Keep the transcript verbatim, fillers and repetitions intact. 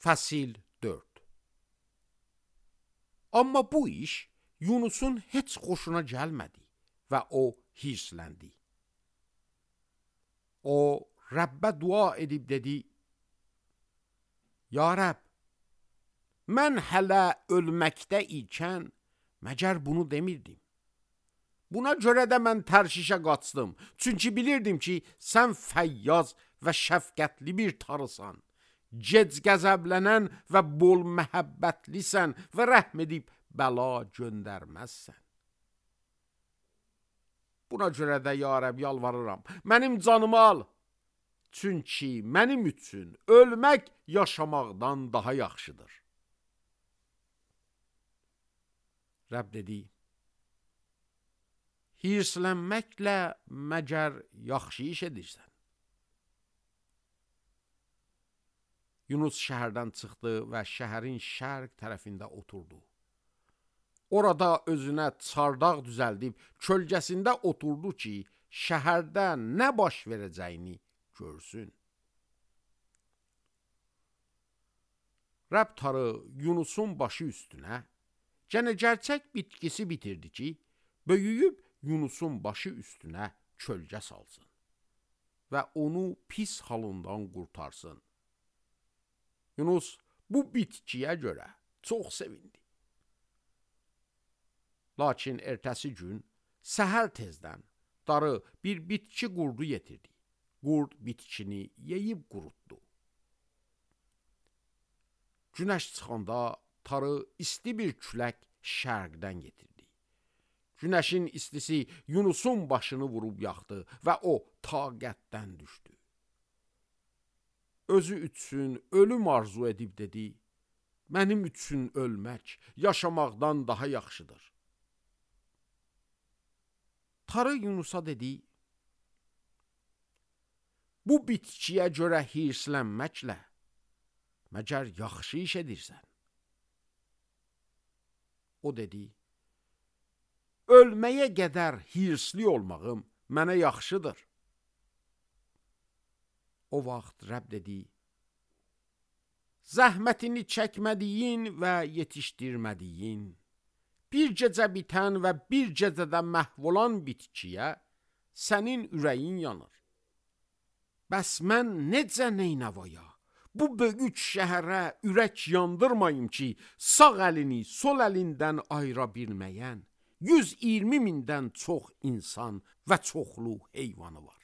Fəsil dörd. Amma bu iş Yunusun heç xoşuna gəlmədi və o hirsləndi. O Rəbbə dua edib dedi: Ya Rəbb, mən hələ ölməkdə ikən məgər bunu demirdim. Buna görə də mən tərşişə qaçdım. Çünki bilirdim ki, sən fəyyaz və şəfqətli bir tarısan. Gec qəzəblənən və bol məhəbbətlisən və rəhm edib bəla göndərməzsən. Buna görə də ya Rəbb yalvarıram, mənim canımı al. Çünki mənim üçün ölmək yaşamaqdan daha yaxşıdır. Rəbb dedi: Hirslənməklə məgər yaxşı iş edirsən? Yunus şəhərdən çıxdı və şəhərin şərq tərəfində oturdu. Orada özünə çardaq düzəldib kölgəsində oturdu ki, şəhərdə nə baş verəcəyini görsün. Rəbb tarı Yunusun başı üstünə gənə gerçək bitkisi bitirdi ki, böyüyüb Yunusun başı üstünə kölgə salsın və onu pis halından qurtarsın. Yunus bu bitkiyə görə çox sevindi. Lakin ertəsi gün səhər tezdən darı bir bitki qurdu yetirdi. Qurd bitkini yeyib qurutdu. Günəş çıxanda tarı isti bir külək şərqdən getirdi. Günəşin istisi Yunusun başını vurub yaxdı və o taqətdən düşdü. Özü üçün ölüm arzu edib dedi: Mənim üçün ölmək yaşamaqdan daha yaxşıdır. Tarı Yunusa dedi: Bu bitkiyə görə hirslənməklə məgər yaxşı iş edirsən? O dedi: Ölməyə qədər hirsli olmağım mənə yaxşıdır. O vaxt Rəbb dedi: Zəhmətini çəkmədiyin və yetişdirmədiyin, bir gecə bitən və bir gecədə məhv olan bitkiyə sənin ürəyin yanır. Bəs mən necə neynəvaya, bu böyük şəhərə ürək yandırmayım ki, sağ əlini sol əlindən ayıra bilməyən yüz iyirmi mindən çox insan və çoxlu heyvanı var.